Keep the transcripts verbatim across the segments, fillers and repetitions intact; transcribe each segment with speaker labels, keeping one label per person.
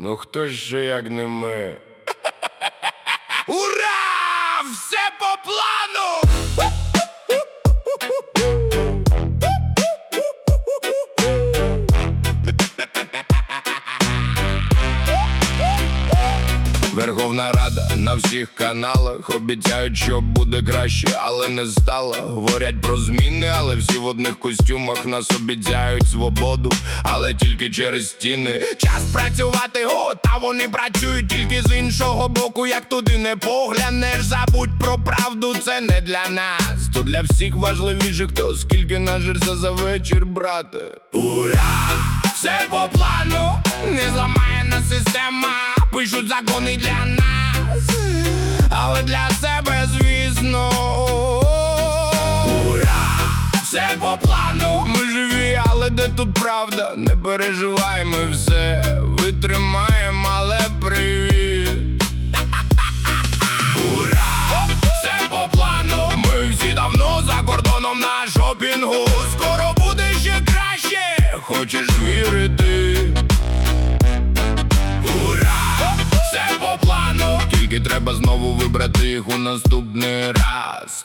Speaker 1: Ну хто ж ще як не ми? Ура! Все по плану! Верховна Рада на всіх каналах обіцяють, що буде краще, але не стало. Говорять про зміни, але всі в одних костюмах. Нас обіцяють свободу, але тільки через стіни. Час працювати, о, та вони працюють тільки з іншого боку. Як туди не поглянеш, забудь про правду, це не для нас. То для всіх важливіше, хто скільки нажився за вечір, брате. Ура! Все по плану, не зламаєна система. Пишуть закони для нас, але для себе, звісно. Ура! Все по плану. Ми живі, але де тут правда? Не переживай, ми все витримаємо, але привіт. Ура! Все по плану. Ми всі давно за кордоном на шопінгу. Скоро буде ще краще, хочеш вірити? Все по плану, тільки треба знову вибрати їх у наступний раз.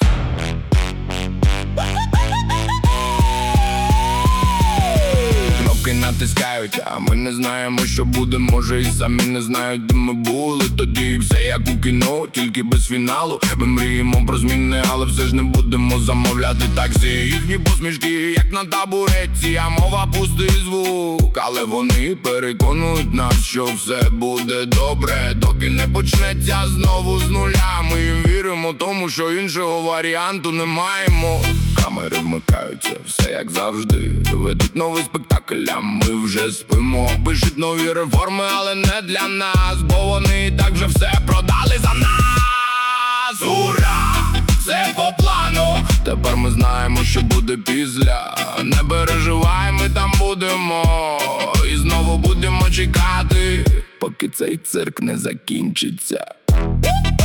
Speaker 1: Кнопки натискають, а ми не знаємо, що буде. Може і самі не знають, де ми були тоді. Все як у кіно, тільки без фіналу. Ми мріємо про зміни, але все ж не будемо замовляти таксі. Їхні посмішки, як на табуретці, а мова пустий звук. Але вони переконують нас, що все буде добре, доки не почнеться знову з нуля. Ми їм віримо тому, що іншого варіанту не маємо. Камери вмикаються, все як завжди. Ведуть новий спектакль, а ми вже спимо. Пишуть нові реформи, але не для нас, бо вони і так вже все продали за нас. Ура! Все по плану. Тепер ми знаємо, що буде після. Не переживай, ми там будемо. І знову будемо чекати, поки цей цирк не закінчиться.